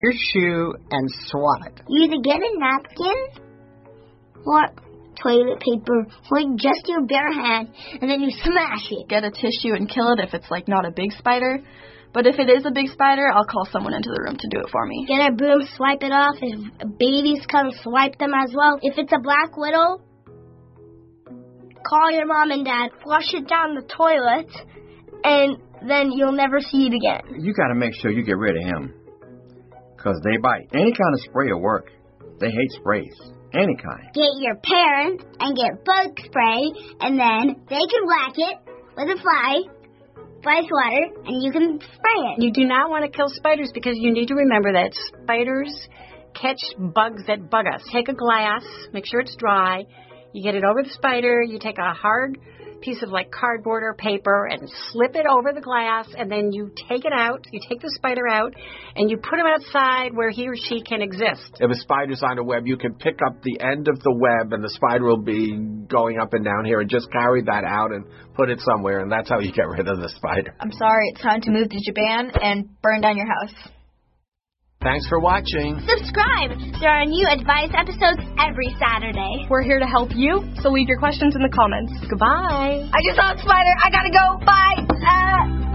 your shoe and swat it. You either get a napkin or toilet paper or just your bare hand, and then you smash it. Get a tissue and kill it if it's like not a big spider. But if it is a big spider, I'll call someone into the room to do it for me. Get a broom, swipe it off. If babies come, swipe them as well. If it's a black widow, call your mom and dad. Flush it down the toilet, and then you'll never see it again. You got to make sure you get rid of him, because they bite. Any kind of spray will work. They hate sprays. Any kind. Get your parents and get bug spray, and then they can whack it with a fly water, and you can spray it. You do not want to kill spiders because you need to remember that spiders catch bugs that bug us. Take a glass, make sure it's dry. You get it over the spider. You take a hard piece of like cardboard or paper and slip it over the glass, and then you take it out. You take the spider out, and you put him outside where he or she can exist. If a spider's on a web, you can pick up the end of the web, and the spider will be going up and down here, and just carry that out and put it somewhere, and that's how you get rid of the spider. I'm sorry, it's time to move to Japan and burn down your house. Thanks for watching. Subscribe. There are new advice episodes every Saturday. We're here to help you, so leave your questions in the comments. Goodbye. I just saw a spider. I gotta go. Bye.